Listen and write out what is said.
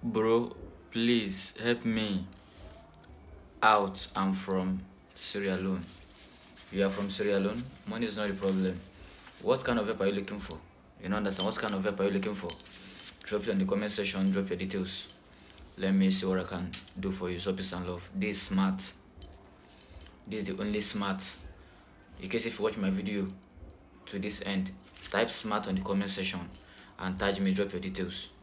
Bro, please help me out. I'm from Sierra Leone. You are from Sierra Leone? Money is not a problem. What kind of help are you looking for? You don't understand? What kind of help are you looking for? Drop it in the comment section, drop your details. Let me see what I can do for you. So peace and love. This is smart. This is the only smart. In case if you watch my video to this end, type smart on the comment section and tag me, drop your details.